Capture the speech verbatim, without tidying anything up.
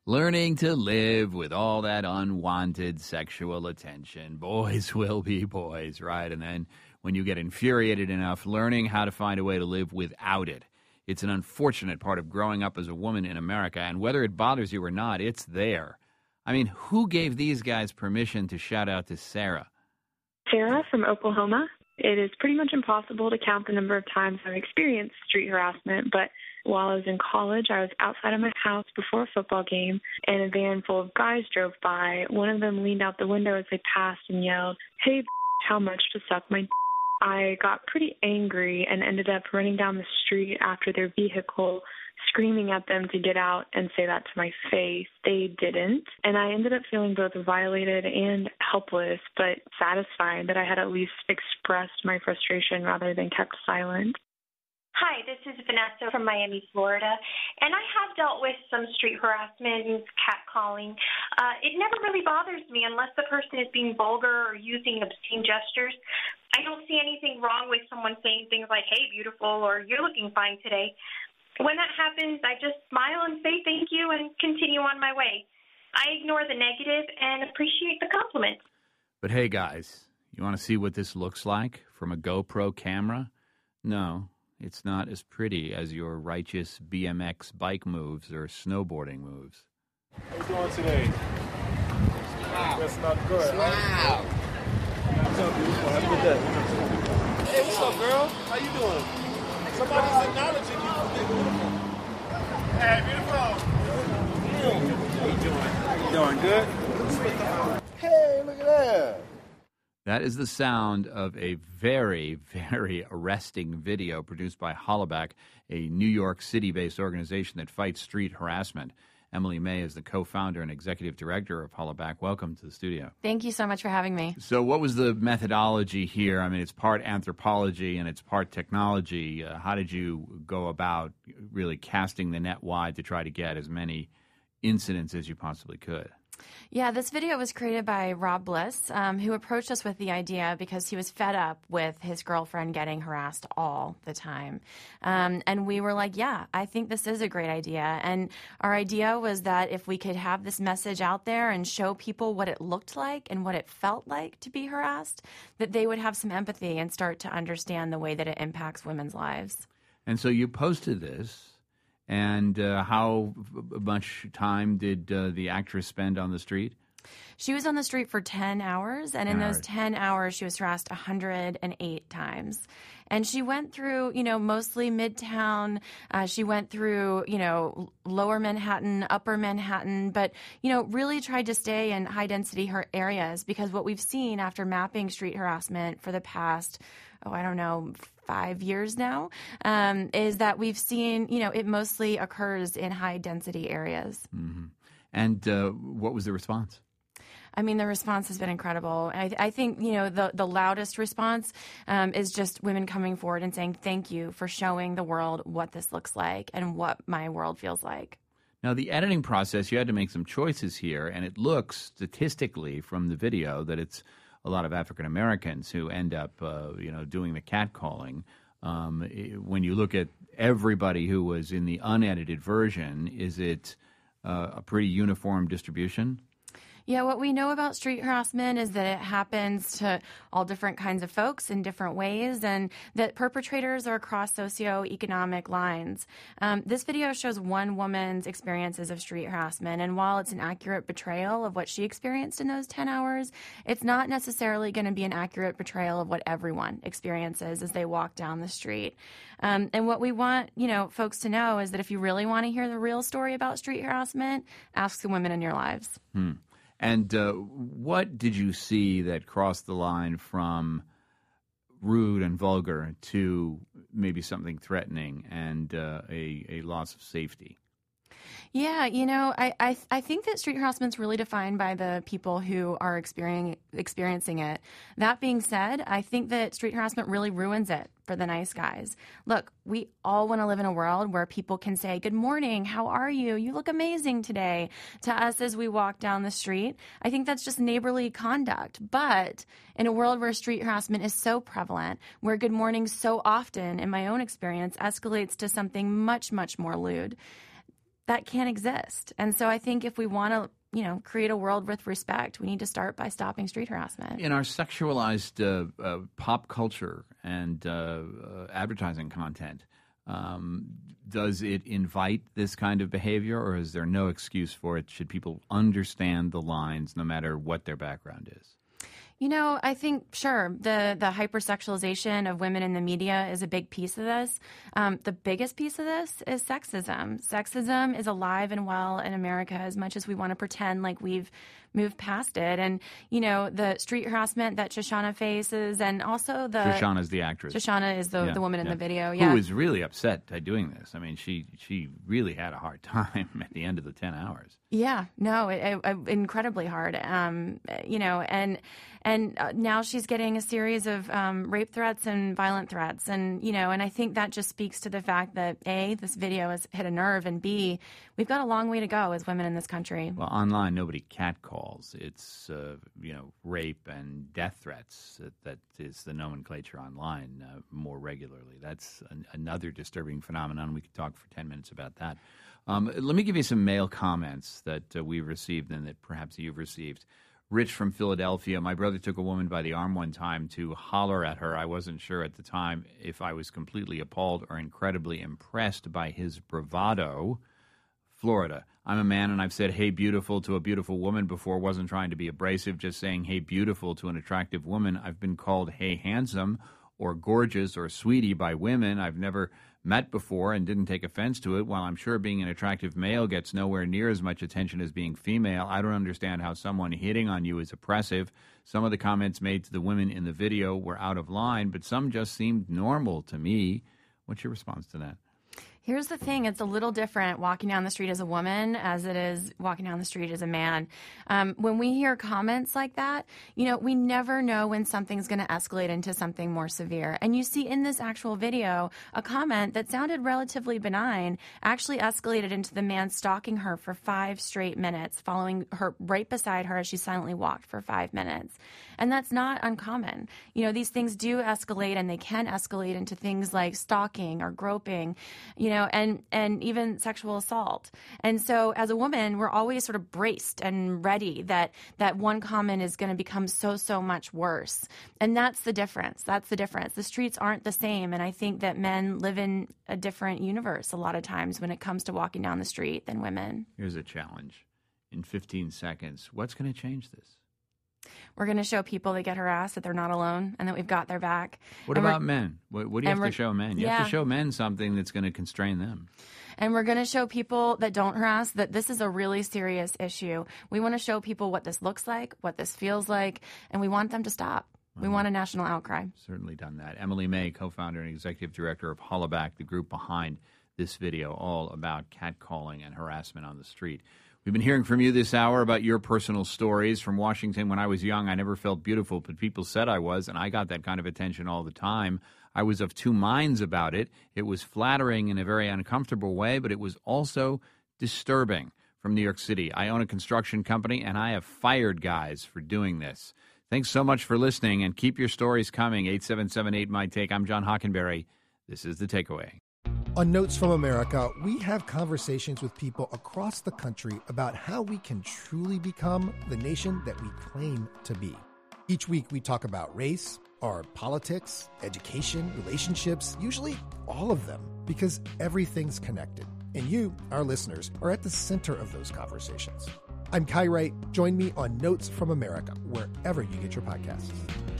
Learning to live with all that unwanted sexual attention. Boys will be boys, right? And then when you get infuriated enough, learning how to find a way to live without it. It's an unfortunate part of growing up as a woman in America, and whether it bothers you or not, it's there. I mean, who gave these guys permission to shout out to Sarah? Sarah from Oklahoma. It is pretty much impossible to count the number of times I've experienced street harassment, but while I was in college, I was outside of my house before a football game, and a van full of guys drove by. One of them leaned out the window as they passed and yelled, "Hey, b- how much to suck my d-?" I got pretty angry and ended up running down the street after their vehicle, screaming at them to get out and say that to my face. They didn't, and I ended up feeling both violated and helpless, but satisfied that I had at least expressed my frustration rather than kept silent. Hi, this is Vanessa from Miami, Florida, and I have dealt with some street harassment and catcalling. Uh, it never really bothers me unless the person is being vulgar or using obscene gestures. I don't see anything wrong with someone saying things like, "Hey, beautiful," or "You're looking fine today." When that happens, I just smile and say thank you and continue on my way. I ignore the negative and appreciate the compliment. But hey, guys, you want to see what this looks like from a GoPro camera? No. It's not as pretty as your righteous B M X bike moves or snowboarding moves. How you doing today? Smile. That's not good. Smile. What's up, beautiful? Have a good day. Hey, what's up, girl? How you doing? Somebody's acknowledging you. Hey, beautiful. How you doing? How you doing? Good? Hey, look at that. That is the sound of a very, very arresting video produced by Hollaback, a New York City-based organization that fights street harassment. Emily May is the co-founder and executive director of Hollaback. Welcome to the studio. Thank you so much for having me. So what was the methodology here? I mean, it's part anthropology and it's part technology. Uh, how did you go about really casting the net wide to try to get as many incidents as you possibly could? Yeah, this video was created by Rob Bliss, um, who approached us with the idea because he was fed up with his girlfriend getting harassed all the time. Um, and we were like, yeah, I think this is a great idea. And our idea was that if we could have this message out there and show people what it looked like and what it felt like to be harassed, that they would have some empathy and start to understand the way that it impacts women's lives. And so you posted this. And uh, how much time did uh, the actress spend on the street? She was on the street for ten hours, and in All those right. ten hours, she was harassed one hundred eight times. And she went through, you know, mostly Midtown. Uh, she went through, you know, lower Manhattan, upper Manhattan, but, you know, really tried to stay in high-density her areas because what we've seen after mapping street harassment for the past, oh, I don't know, five years now, um, is that we've seen, you know, it mostly occurs in high-density areas. Mm-hmm. And uh, what was the response? I mean, the response has been incredible. I, I think, you know, the, the loudest response um, is just women coming forward and saying, thank you for showing the world what this looks like and what my world feels like. Now, the editing process, you had to make some choices here, and it looks statistically from the video that it's a lot of African Americans who end up, uh, you know, doing the catcalling. Um, when you look at everybody who was in the unedited version, is it uh, a pretty uniform distribution? Yeah, what we know about street harassment is that it happens to all different kinds of folks in different ways and that perpetrators are across socioeconomic lines. Um, this video shows one woman's experiences of street harassment, and while it's an accurate portrayal of what she experienced in those ten hours, it's not necessarily going to be an accurate portrayal of what everyone experiences as they walk down the street. Um, and what we want, you know, folks to know is that if you really want to hear the real story about street harassment, ask the women in your lives. Hmm. And uh, what did you see that crossed the line from rude and vulgar to maybe something threatening and uh, a, a loss of safety? Yeah, you know, I, I I think that street harassment is really defined by the people who are experiencing experiencing it. That being said, I think that street harassment really ruins it for the nice guys. Look, we all want to live in a world where people can say, good morning, how are you? You look amazing today to us as we walk down the street. I think that's just neighborly conduct. But in a world where street harassment is so prevalent, where good morning so often, in my own experience, escalates to something much, much more lewd, that can't exist. And so I think if we want to, you know, create a world with respect, we need to start by stopping street harassment. In our sexualized uh, uh, pop culture and uh, uh, advertising content, um, does it invite this kind of behavior, or is there no excuse for it? Should people understand the lines no matter what their background is? You know, I think, sure, the, the hypersexualization of women in the media is a big piece of this. Um, the biggest piece of this is sexism. Sexism is alive and well in America as much as we want to pretend like we've moved past it. And, you know, the street harassment that Shoshana faces, and also the... Shoshana's the actress. Shoshana is the, yeah, the woman in yeah. the video, yeah. Who was really upset by doing this. I mean, she, she really had a hard time at the end of the ten hours. Yeah, no, it, it, incredibly hard. Um, you know, and and uh, now she's getting a series of um, rape threats and violent threats, and you know, and I think that just speaks to the fact that A, this video has hit a nerve, and B, we've got a long way to go as women in this country. Well, online, nobody catcalls. It's uh, you know, rape and death threats that, that is the nomenclature online uh, more regularly. That's an, another disturbing phenomenon. We could talk for ten minutes about that. Um, let me give you some mail comments that uh, we've received and that perhaps you've received. Rich from Philadelphia. My brother took a woman by the arm one time to holler at her. I wasn't sure at the time if I was completely appalled or incredibly impressed by his bravado. Florida. I'm a man and I've said, hey, beautiful to a beautiful woman before. Wasn't trying to be abrasive, just saying, hey, beautiful to an attractive woman. I've been called, hey, handsome or gorgeous or sweetie by women I've never met before and didn't take offense to it. While I'm sure being an attractive male gets nowhere near as much attention as being female, I don't understand how someone hitting on you is oppressive. Some of the comments made to the women in the video were out of line, but some just seemed normal to me. What's your response to that? Here's the thing. It's a little different walking down the street as a woman as it is walking down the street as a man. Um, when we hear comments like that, you know, we never know when something's going to escalate into something more severe. And you see in this actual video, a comment that sounded relatively benign actually escalated into the man stalking her for five straight minutes, following her right beside her as she silently walked for five minutes. And that's not uncommon. You know, these things do escalate, and they can escalate into things like stalking or groping, you know, and, and even sexual assault. And so as a woman, we're always sort of braced and ready that, that one comment is going to become so, so much worse. And that's the difference. That's the difference. The streets aren't the same. And I think that men live in a different universe a lot of times when it comes to walking down the street than women. Here's a challenge. In fifteen seconds, what's going to change this? We're going to show people that get harassed that they're not alone and that we've got their back. What and about men? What, what do you have to show men? You yeah. have to show men something that's going to constrain them. And we're going to show people that don't harass that this is a really serious issue. We want to show people what this looks like, what this feels like, and we want them to stop. We want a national outcry. Certainly done that. Emily May, co-founder and executive director of Hollaback, the group behind this video, all about catcalling and harassment on the street. We've been hearing from you this hour about your personal stories. From Washington, when I was young, I never felt beautiful, but people said I was, and I got that kind of attention all the time. I was of two minds about it. It was flattering in a very uncomfortable way, but it was also disturbing. From New York City, I own a construction company, and I have fired guys for doing this. Thanks so much for listening, and keep your stories coming. eight seven seven eight, M Y Take. I'm John Hockenberry. This is The Takeaway. On Notes from America, we have conversations with people across the country about how we can truly become the nation that we claim to be. Each week, we talk about race, our politics, education, relationships, usually all of them, because everything's connected. And you, our listeners, are at the center of those conversations. I'm Kai Wright. Join me on Notes from America, wherever you get your podcasts.